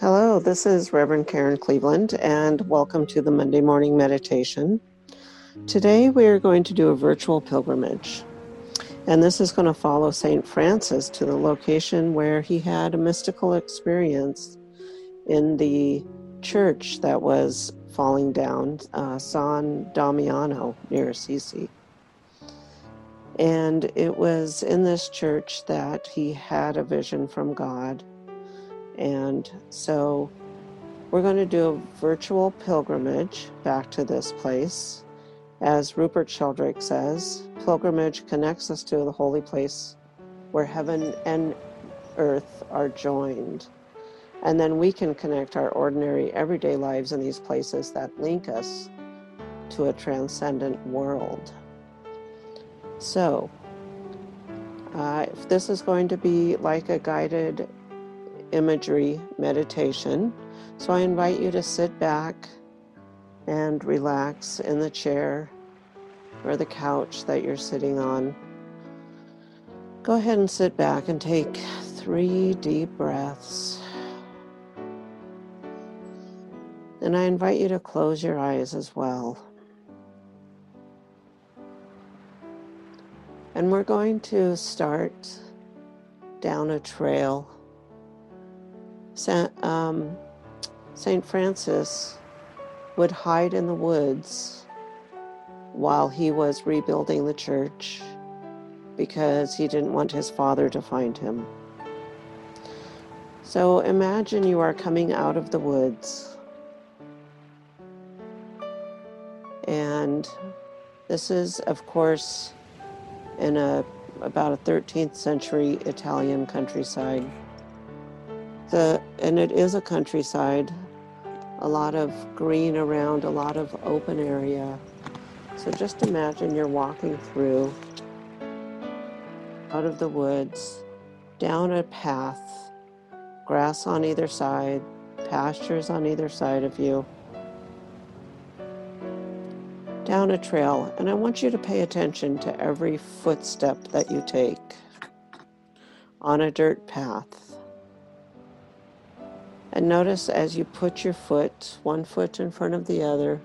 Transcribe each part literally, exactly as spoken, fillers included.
Hello, this is Reverend Karen Cleveland, and welcome to the Monday Morning Meditation. Today we are going to do a virtual pilgrimage, and this is going to follow Saint Francis to the location where he had a mystical experience in the church that was falling down, uh, San Damiano near Assisi. And it was in this church that he had a vision from God. And so we're going to do a virtual pilgrimage back to this place. As Rupert Sheldrake says, pilgrimage connects us to the holy place where heaven and earth are joined. And then we can connect our ordinary everyday lives in these places that link us to a transcendent world. So, uh, if this is going to be like a guided imagery meditation, so I invite you to sit back and relax in the chair or the couch that you're sitting on. Go ahead and sit back and take three deep breaths. And I invite you to close your eyes as well. And we're going to start down a trail. Saint, um, Saint Francis would hide in the woods while he was rebuilding the church because he didn't want his father to find him. So imagine you are coming out of the woods, and this is, of course, in a about a thirteenth century Italian countryside. The, and it is a countryside, a lot of green around, a lot of open area. So just imagine you're walking through, out of the woods, down a path, grass on either side, pastures on either side of you, down a trail. And I want you to pay attention to every footstep that you take on a dirt path. And notice as you put your foot, one foot in front of the other,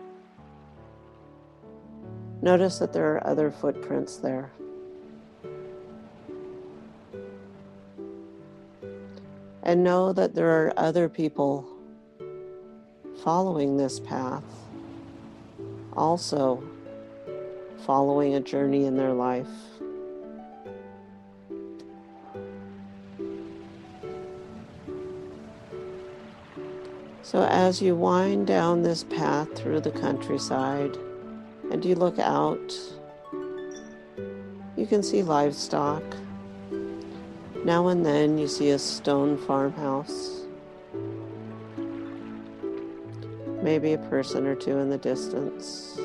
notice that there are other footprints there. And know that there are other people following this path, also following a journey in their life. So as you wind down this path through the countryside and you look out, you can see livestock. Now and then you see a stone farmhouse, maybe a person or two in the distance.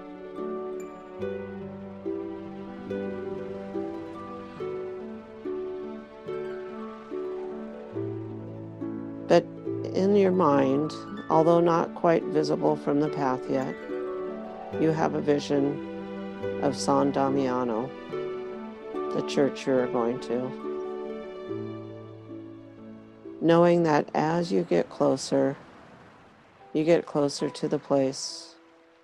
But in your mind, although not quite visible from the path yet, you have a vision of San Damiano, the church you're going to. Knowing that as you get closer, you get closer to the place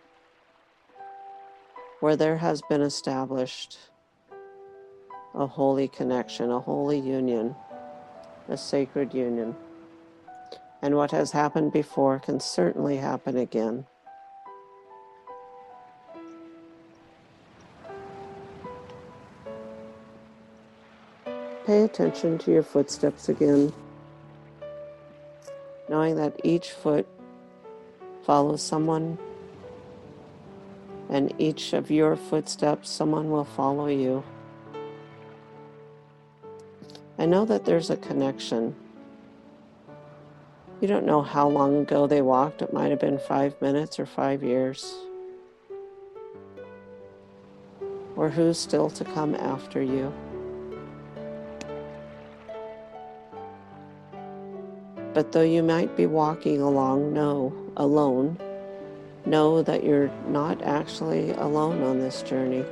where there has been established a holy connection, a holy union, a sacred union. And what has happened before can certainly happen again. Pay attention to your footsteps again, knowing that each foot follows someone, and each of your footsteps, someone will follow you. And know that there's a connection. You don't know how long ago they walked. It might have been five minutes or five years. Or who's still to come after you. But though you might be walking along, no, alone, know that you're not actually alone on this journey.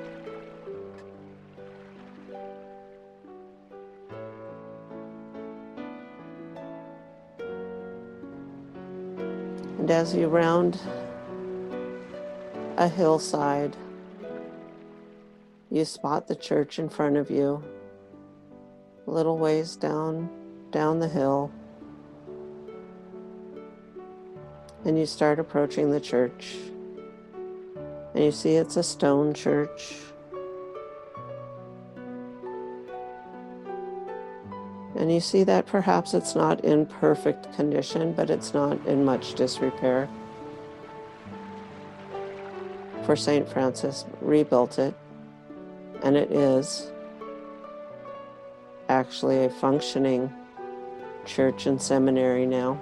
And as you round a hillside, you spot the church in front of you, a little ways down, down the hill, and you start approaching the church, and you see it's a stone church. And you see that perhaps it's not in perfect condition, but it's not in much disrepair. For Saint Francis rebuilt it, and it is actually a functioning church and seminary now.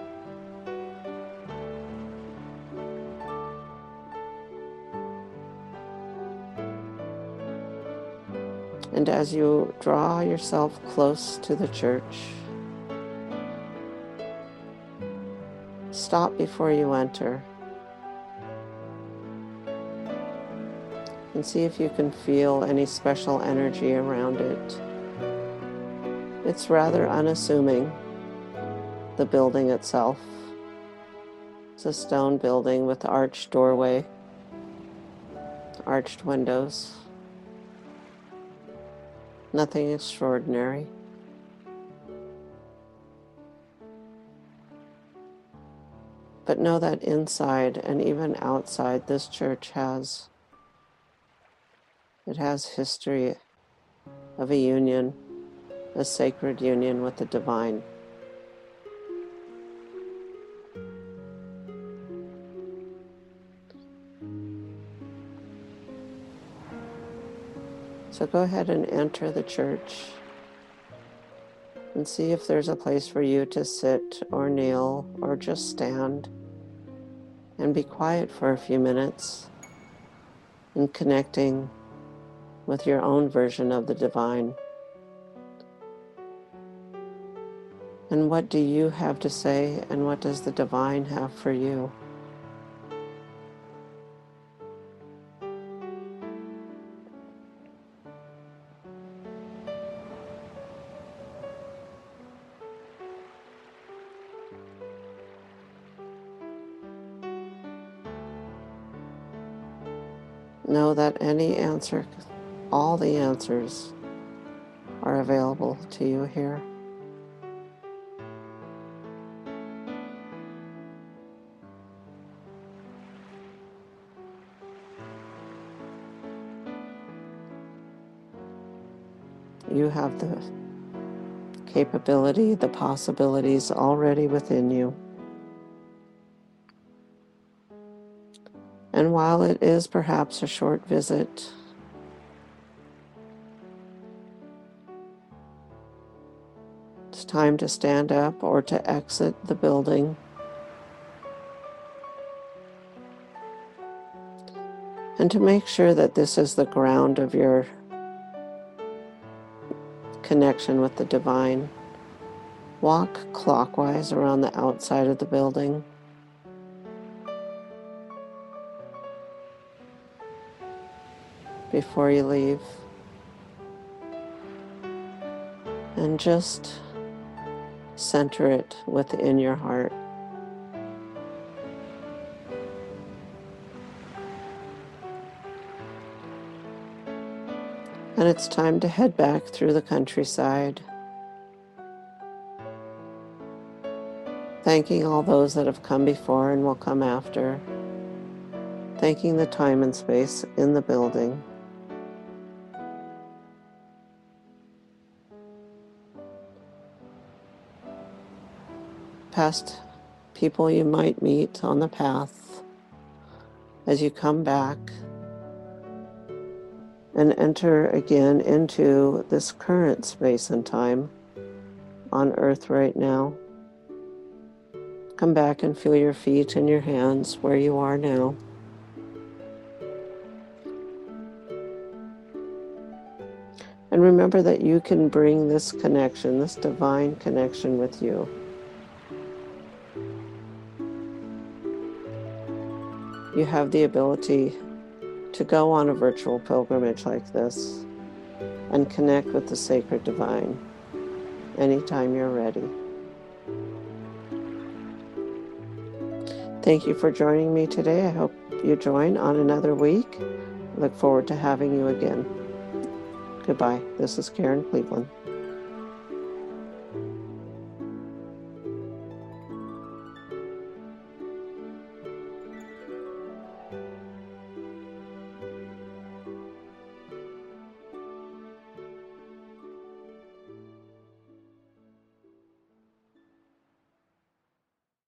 And as you draw yourself close to the church, stop before you enter and see if you can feel any special energy around it. It's rather unassuming, the building itself. It's a stone building with arched doorway, arched windows. Nothing extraordinary. But know that inside and even outside this church has, it has history of a union, a sacred union with the divine. So go ahead and enter the church and see if there's a place for you to sit or kneel or just stand and be quiet for a few minutes in connecting with your own version of the divine. And what do you have to say, and what does the divine have for you? Know that any answer, all the answers are available to you here. You have the capability, the possibilities already within you. And while it is perhaps a short visit, it's time to stand up or to exit the building. And to make sure that this is the ground of your connection with the divine, walk clockwise around the outside of the building. Before you leave, and just center it within your heart. And it's time to head back through the countryside, thanking all those that have come before and will come after, thanking the time and space in the building. Past people you might meet on the path as you come back and enter again into this current space and time on earth right now. Come back and feel your feet and your hands where you are now. And remember that you can bring this connection, this divine connection with you. You have the ability to go on a virtual pilgrimage like this and connect with the sacred divine anytime you're ready. Thank you for joining me today. I hope you join on another week. I look forward to having you again. Goodbye. This is Karen Cleveland.